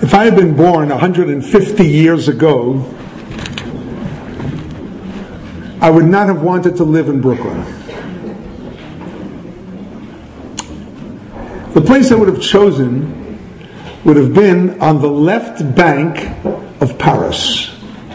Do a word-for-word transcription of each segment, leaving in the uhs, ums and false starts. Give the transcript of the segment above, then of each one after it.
If I had been born one hundred fifty years ago, I would not have wanted to live in Brooklyn. The place I would have chosen would have been on the left bank of Paris.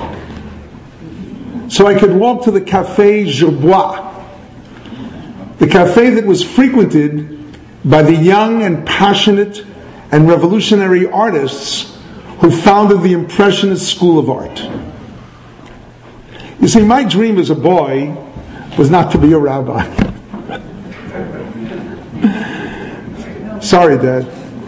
So I could walk to the Café Gerbois, the cafe that was frequented by the young and passionate and revolutionary artists who founded the Impressionist School of Art. You see, my dream as a boy was not to be a rabbi. Sorry, Dad.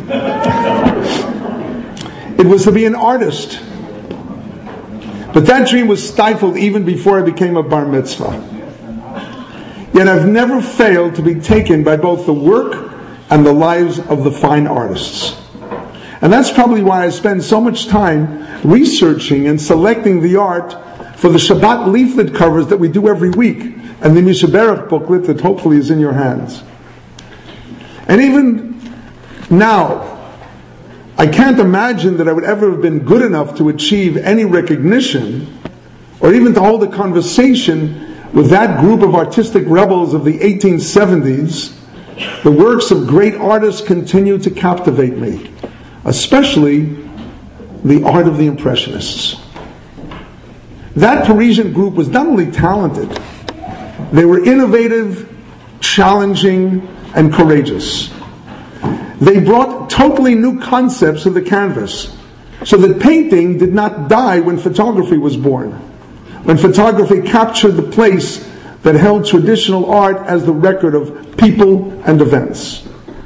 It was to be an artist. But that dream was stifled even before I became a bar mitzvah. Yet I've never failed to be taken by both the work and the lives of the fine artists. And that's probably why I spend so much time researching and selecting the art for the Shabbat leaflet covers that we do every week, and the Mishaberach booklet that hopefully is in your hands. And even now, I can't imagine that I would ever have been good enough to achieve any recognition, or even to hold a conversation with that group of artistic rebels of the eighteen seventies. The works of great artists continue to captivate me, especially the art of the Impressionists. That Parisian group was not only talented, they were innovative, challenging, and courageous. They brought totally new concepts to the canvas, so that painting did not die when photography was born, when photography captured the place that held traditional art as the record of people and events.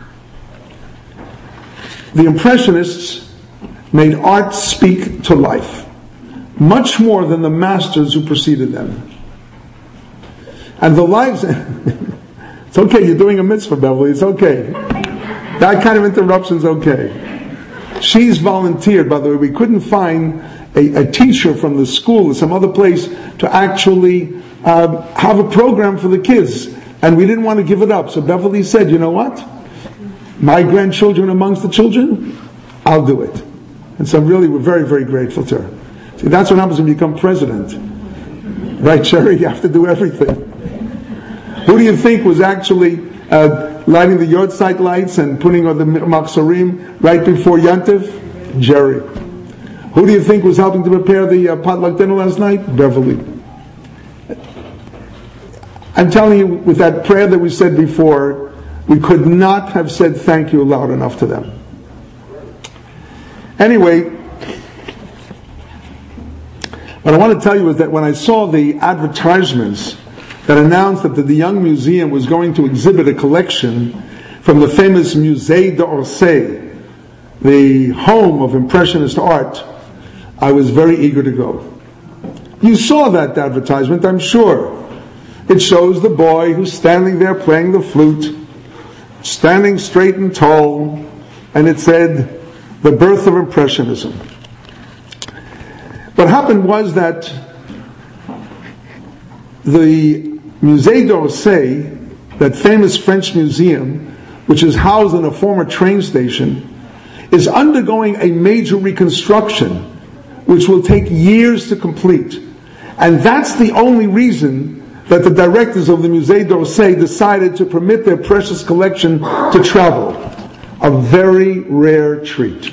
The Impressionists made art speak to life, much more than the masters who preceded them. And the lives... It's okay, you're doing a mitzvah, Beverly, it's okay. That kind of interruption's okay. She's volunteered, by the way. We couldn't find a, a teacher from the school or some other place to actually uh, have a program for the kids. And we didn't want to give it up. So Beverly said, you know what? My grandchildren amongst the children, I'll do it. And so really we're very, very grateful to her. See, that's what happens when you become president. Right, Sherry? You have to do everything. Who do you think was actually uh, lighting the yahrzeit lights and putting on the machzorim right before Yantiv? Jerry. Who do you think was helping to prepare the uh, potluck dinner last night? Beverly. I'm telling you, with that prayer that we said before, we could not have said thank you loud enough to them. Anyway, what I want to tell you is that when I saw the advertisements that announced that the Young Museum was going to exhibit a collection from the famous Musée d'Orsay, the home of Impressionist art, I was very eager to go. You saw that advertisement, I'm sure. It shows the boy who's standing there playing the flute, standing straight and tall, and it said, "The Birth of Impressionism." What happened was that the Musée d'Orsay, that famous French museum, which is housed in a former train station, is undergoing a major reconstruction, which will take years to complete. And that's the only reason that the directors of the Musée d'Orsay decided to permit their precious collection to travel. A very rare treat.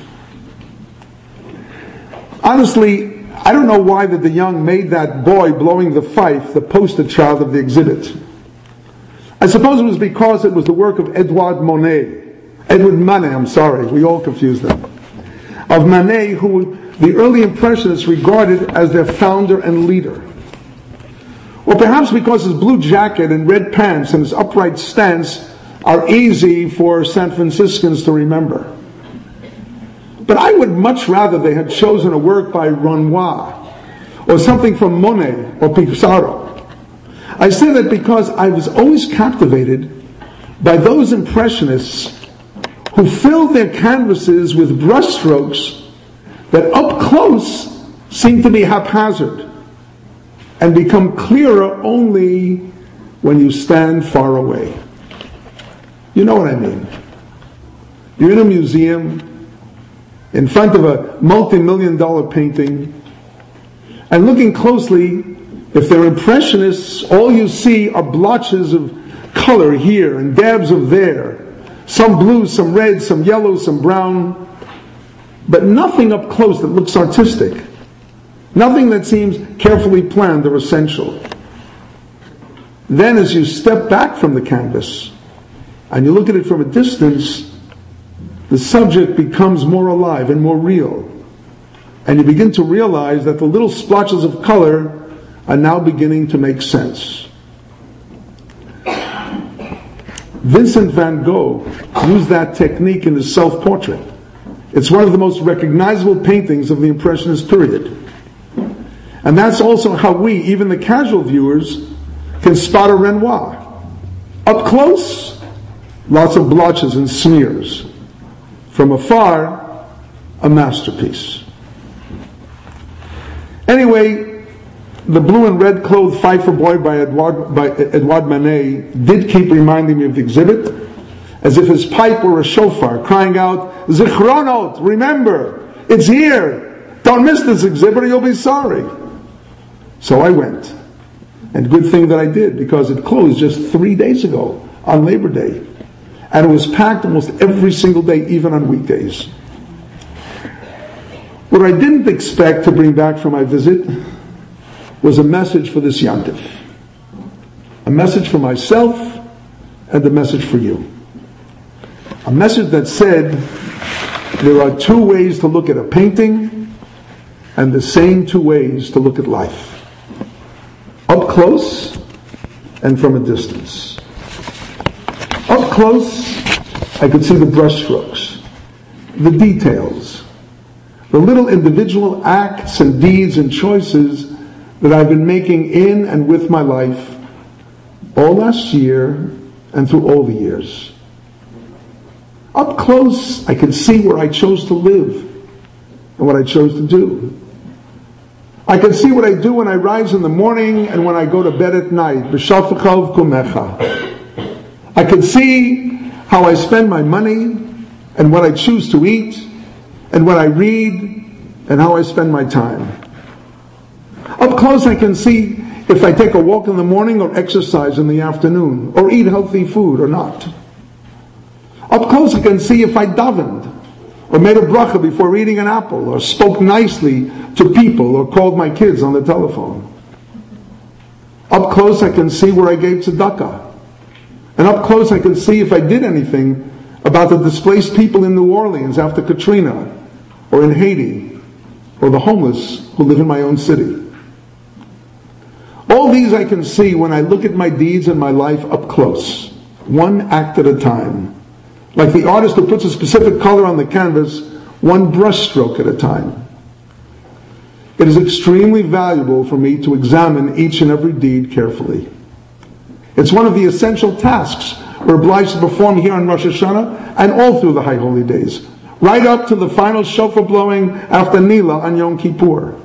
Honestly, I don't know why that the Young made that boy blowing the fife the poster child of the exhibit. I suppose it was because it was the work of Edouard Monet. Edward Manet, I'm sorry, we all confuse them. Of Manet, who the early Impressionists regarded as their founder and leader. Or perhaps because his blue jacket and red pants and his upright stance are easy for San Franciscans to remember. But I would much rather they had chosen a work by Renoir, or something from Monet or Pissarro. I say that because I was always captivated by those Impressionists who filled their canvases with brushstrokes that up close seemed to be haphazard, and become clearer only when you stand far away. You know what I mean. You're in a museum, in front of a multi-million dollar painting, and looking closely, if they're impressionists, all you see are blotches of color here and dabs of there, some blue, some red, some yellow, some brown, but nothing up close that looks artistic, nothing that seems carefully planned or essential. Then as you step back from the canvas and you look at it from a distance, the subject becomes more alive and more real. And you begin to realize that the little splotches of color are now beginning to make sense. Vincent van Gogh used that technique in his self-portrait. It's one of the most recognizable paintings of the Impressionist period. And that's also how we, even the casual viewers, can spot a Renoir. Up close, lots of blotches and smears. From afar, a masterpiece. Anyway, the blue and red clothed Pfeiffer boy by Edouard, by Edouard Manet did keep reminding me of the exhibit, as if his pipe were a shofar, crying out, Zichronot, remember, it's here. Don't miss this exhibit or you'll be sorry. So I went. And good thing that I did, because it closed just three days ago on Labor Day. And it was packed almost every single day, even on weekdays. What I didn't expect to bring back from my visit was a message for this Yantif. A message for myself and a message for you. A message that said there are two ways to look at a painting and the same two ways to look at life. Up close and from a distance. Up close, I could see the brushstrokes, the details, the little individual acts and deeds and choices that I've been making in and with my life all last year and through all the years. Up close, I could see where I chose to live and what I chose to do. I can see what I do when I rise in the morning and when I go to bed at night. B'shafachov kumecha. I can see how I spend my money and what I choose to eat and what I read and how I spend my time. Up close I can see if I take a walk in the morning or exercise in the afternoon or eat healthy food or not. Up close I can see if I davened or made a bracha before eating an apple, or spoke nicely to people, or called my kids on the telephone. Up close I can see where I gave tzedakah. And up close I can see if I did anything about the displaced people in New Orleans after Katrina, or in Haiti, or the homeless who live in my own city. All these I can see when I look at my deeds and my life up close, one act at a time. Like the artist who puts a specific color on the canvas, one brushstroke at a time. It is extremely valuable for me to examine each and every deed carefully. It's one of the essential tasks we're obliged to perform here on Rosh Hashanah and all through the High Holy Days, right up to the final shofar blowing after Nila on Yom Kippur.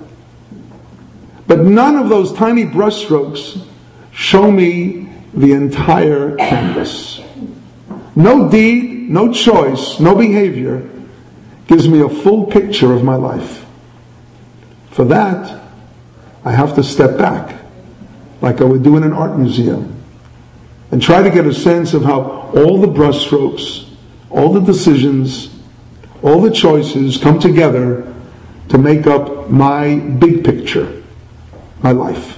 But none of those tiny brushstrokes show me the entire canvas. No deed, no choice, no behavior gives me a full picture of my life. For that, I have to step back, like I would do in an art museum, and try to get a sense of how all the brushstrokes, all the decisions, all the choices come together to make up my big picture, my life.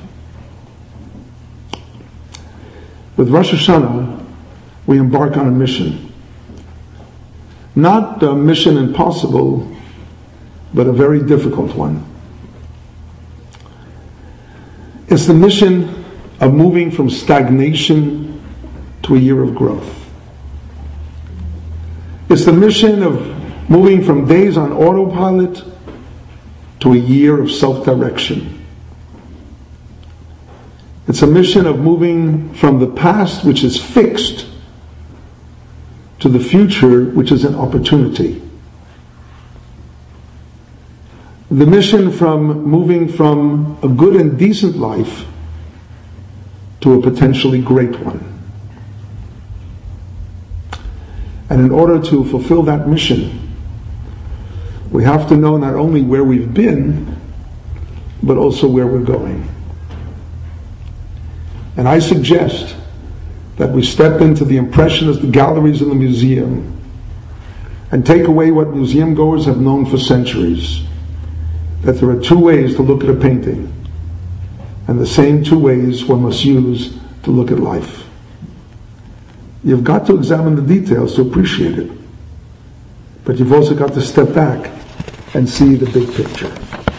With Rosh Hashanah, we embark on a mission. Not a mission impossible, but a very difficult one. It's the mission of moving from stagnation to a year of growth. It's the mission of moving from days on autopilot to a year of self-direction. It's a mission of moving from the past, which is fixed, to the future, which is an opportunity. The mission from moving from a good and decent life to a potentially great one. And in order to fulfill that mission, We have to know not only where we've been, but also where we're going. And I suggest that we step into the Impressionist galleries in the museum and take away what museum goers have known for centuries, that there are two ways to look at a painting, and the same two ways one must use to look at life. You've got to examine the details to appreciate it, but you've also got to step back and see the big picture.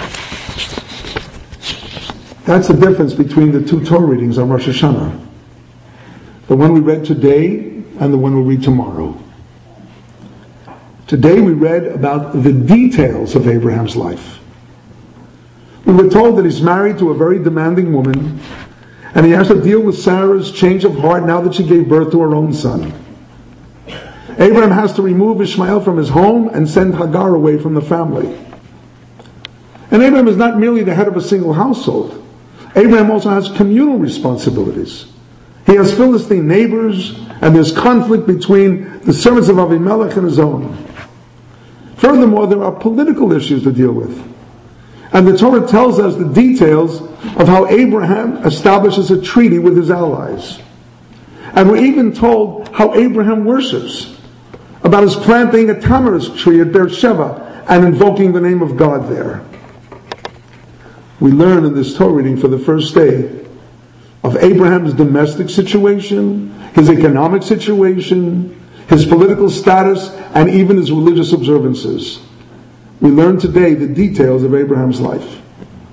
That's the difference between the two Torah readings on Rosh Hashanah. The one we read today and the one we'll read tomorrow. Today we read about the details of Abraham's life. We were told that he's married to a very demanding woman, and he has to deal with Sarah's change of heart now that she gave birth to her own son. Abraham has to remove Ishmael from his home and send Hagar away from the family. And Abraham is not merely the head of a single household. Abraham also has communal responsibilities. He has Philistine neighbors, and there's conflict between the servants of Avimelech and his own. Furthermore, there are political issues to deal with. And the Torah tells us the details of how Abraham establishes a treaty with his allies. And we're even told how Abraham worships, about his planting a tamarisk tree at Beersheba and invoking the name of God there. We learn in this Torah reading for the first day of Abraham's domestic situation, his economic situation, his political status, and even his religious observances. We learn today the details of Abraham's life.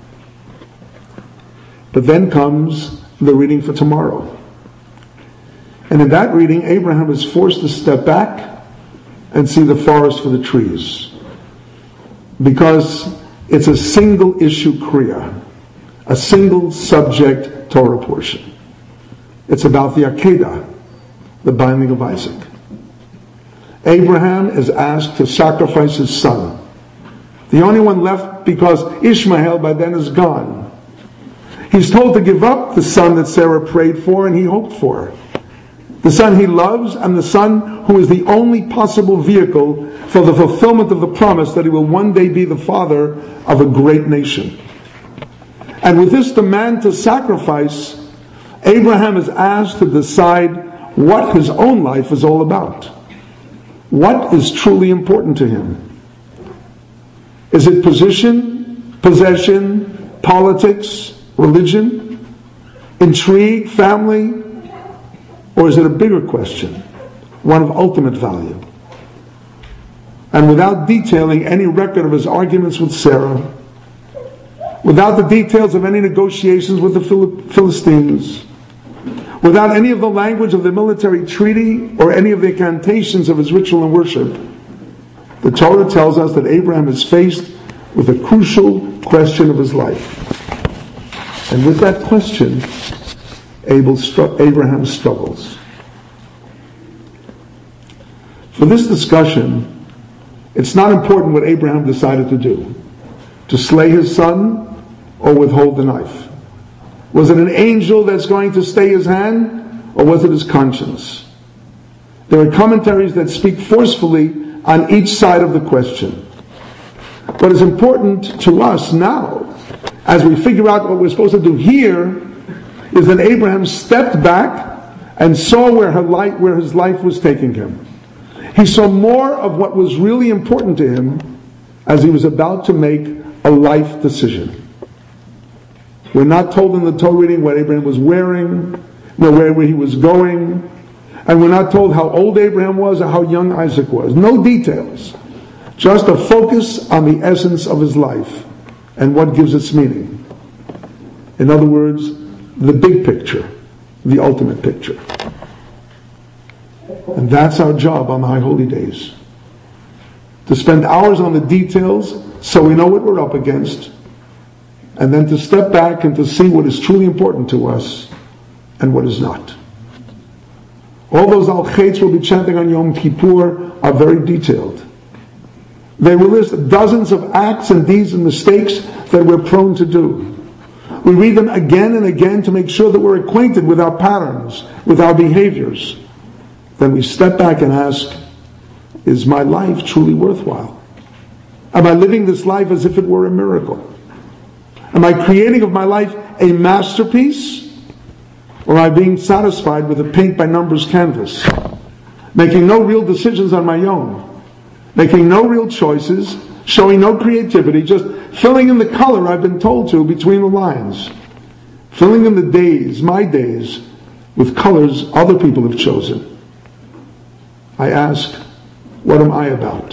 But then comes the reading for tomorrow. And in that reading, Abraham is forced to step back and see the forest for the trees. Because it's a single issue kriya, a single subject Torah portion. It's about the Akedah, the binding of Isaac. Abraham is asked to sacrifice his son, the only one left because Ishmael by then is gone. He's told to give up the son that Sarah prayed for and he hoped for, the son he loves, and the son who is the only possible vehicle for the fulfillment of the promise that he will one day be the father of a great nation. And with this demand to sacrifice, Abraham is asked to decide what his own life is all about. What is truly important to him? Is it position, possession, politics, religion, intrigue, family? Or is it a bigger question, one of ultimate value? And without detailing any record of his arguments with Sarah, without the details of any negotiations with the Philistines, without any of the language of the military treaty or any of the incantations of his ritual and worship, the Torah tells us that Abraham is faced with a crucial question of his life. And with that question, Abraham struggles. For this discussion, it's not important what Abraham decided to do, to slay his son or withhold the knife. Was it an angel that's going to stay his hand, or was it his conscience? There are commentaries that speak forcefully on each side of the question. What is important to us now, as we figure out what we're supposed to do here, is that Abraham stepped back and saw where, her life, where his life was taking him. He saw more of what was really important to him as he was about to make a life decision. We're not told in the Torah reading what Abraham was wearing, nor where he was going, and we're not told how old Abraham was or how young Isaac was. No details. Just a focus on the essence of his life and what gives its meaning. In other words, the big picture, the ultimate picture. And that's our job on the High Holy Days. To spend hours on the details so we know what we're up against, and then to step back and to see what is truly important to us and what is not. All those al-Chaitz we'll be chanting on Yom Kippur are very detailed. They will list dozens of acts and deeds and mistakes that we're prone to do. We read them again and again to make sure that we're acquainted with our patterns, with our behaviors. Then we step back and ask, is my life truly worthwhile? Am I living this life as if it were a miracle? Am I creating of my life a masterpiece? Or am I being satisfied with a paint-by-numbers canvas? Making no real decisions on my own. Making no real choices. Showing no creativity. Just filling in the color I've been told to between the lines. Filling in the days, my days, with colors other people have chosen. I ask, what am I about?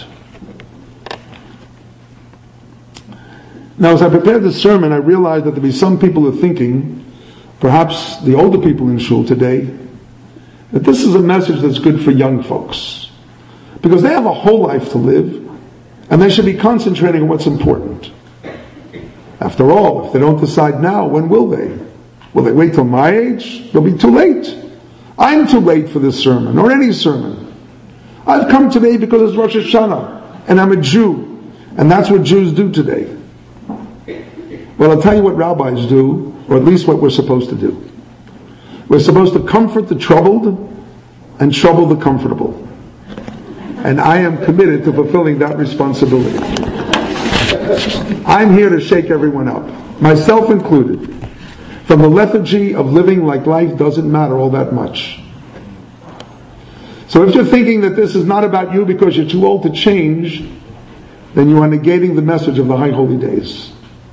Now, as I prepared this sermon, I realized that there be some people who are thinking, perhaps the older people in shul today, that this is a message that's good for young folks. Because they have a whole life to live, and they should be concentrating on what's important. After all, if they don't decide now, when will they? Will they wait till my age? They'll be too late. I'm too late for this sermon, or any sermon. I've come today because it's Rosh Hashanah, and I'm a Jew, and that's what Jews do today. Well, I'll tell you what rabbis do, or at least what we're supposed to do. We're supposed to comfort the troubled and trouble the comfortable. And I am committed to fulfilling that responsibility. I'm here to shake everyone up, myself included, from the lethargy of living like life doesn't matter all that much. So if you're thinking that this is not about you because you're too old to change, then you are negating the message of the High Holy Days.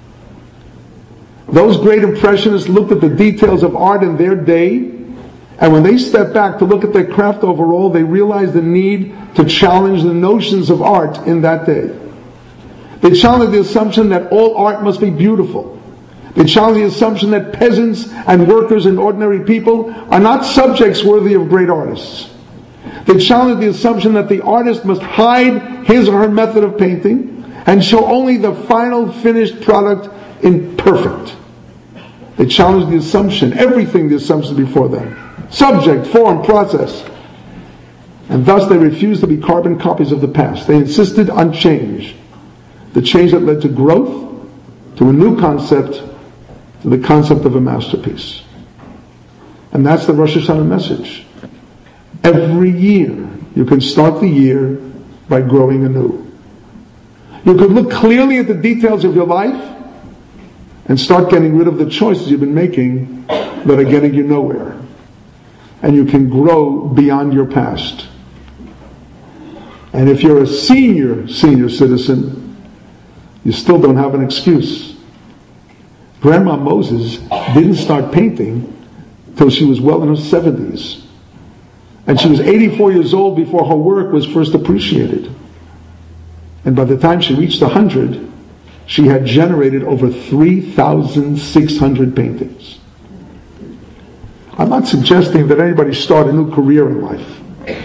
Those great impressionists looked at the details of art in their day, and when they stepped back to look at their craft overall, they realized the need to challenge the notions of art in that day. They challenged the assumption that all art must be beautiful. They challenged the assumption that peasants and workers and ordinary people are not subjects worthy of great artists. They challenged the assumption that the artist must hide his or her method of painting and show only the final finished product in perfect. They challenged the assumption, everything the assumptions before them. Subject, form, process. And thus they refused to be carbon copies of the past. They insisted on change. The change that led to growth, to a new concept, to the concept of a masterpiece. And that's the Rosh Hashanah message. Every year, you can start the year by growing anew. You could look clearly at the details of your life and start getting rid of the choices you've been making that are getting you nowhere. And you can grow beyond your past. And if you're a senior, senior citizen, you still don't have an excuse. Grandma Moses didn't start painting till she was well in her seventies. And she was eighty-four years old before her work was first appreciated. And by the time she reached one hundred, she had generated over three thousand six hundred paintings. I'm not suggesting that anybody start a new career in life.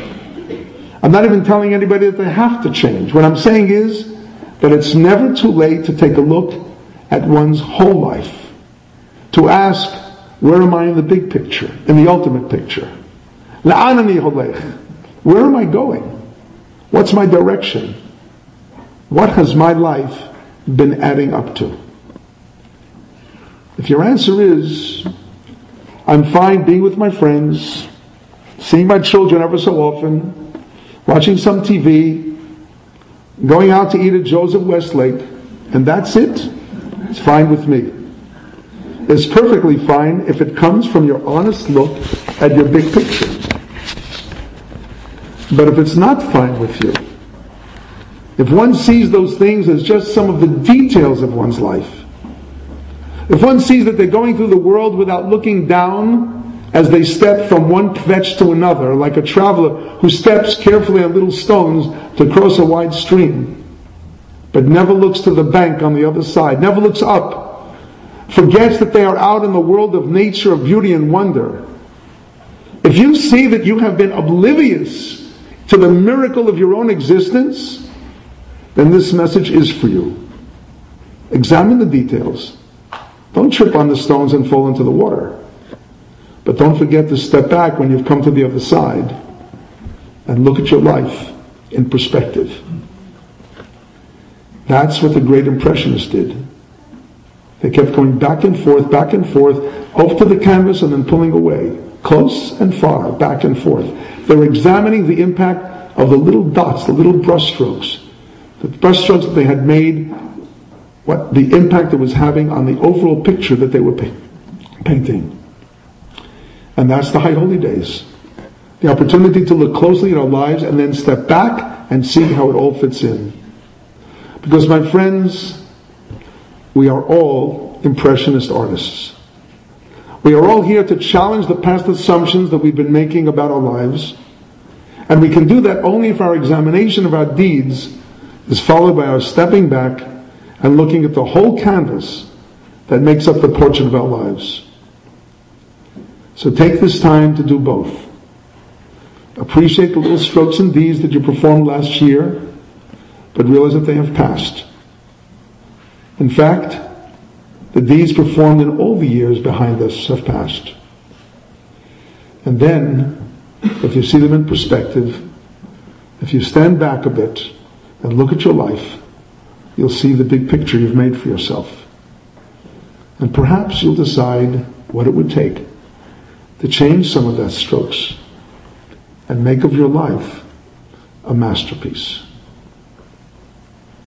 I'm not even telling anybody that they have to change. What I'm saying is that it's never too late to take a look at one's whole life. To ask, where am I in the big picture, in the ultimate picture? La'an ani holech? Where am I going? What's my direction? What has my life been adding up to? If your answer is, I'm fine being with my friends, seeing my children ever so often, watching some T V, going out to eat at Joe's of Westlake, and that's it, it's fine with me. It's perfectly fine if it comes from your honest look at your big picture. But if it's not fine with you, if one sees those things as just some of the details of one's life, if one sees that they're going through the world without looking down as they step from one kvetch to another, like a traveler who steps carefully on little stones to cross a wide stream, but never looks to the bank on the other side, never looks up, forgets that they are out in the world of nature, of beauty and wonder. If you see that you have been oblivious to the miracle of your own existence, then this message is for you. Examine the details. Don't trip on the stones and fall into the water. But don't forget to step back when you've come to the other side and look at your life in perspective. That's what the great Impressionists did. They kept going back and forth, back and forth, up to the canvas and then pulling away. Close and far, back and forth. They were examining the impact of the little dots, the little brush strokes, the brushstrokes that they had made, what the impact it was having on the overall picture that they were pa- painting. And that's the High Holy Days. The opportunity to look closely at our lives and then step back and see how it all fits in. Because, my friends, we are all impressionist artists. We are all here to challenge the past assumptions that we've been making about our lives. And we can do that only if our examination of our deeds is followed by our stepping back and looking at the whole canvas that makes up the portrait of our lives. So take this time to do both. Appreciate the little strokes and deeds that you performed last year, but realize that they have passed. In fact, the deeds performed in all the years behind us have passed. And then, if you see them in perspective, if you stand back a bit and look at your life, you'll see the big picture you've made for yourself. And perhaps you'll decide what it would take to change some of that strokes and make of your life a masterpiece.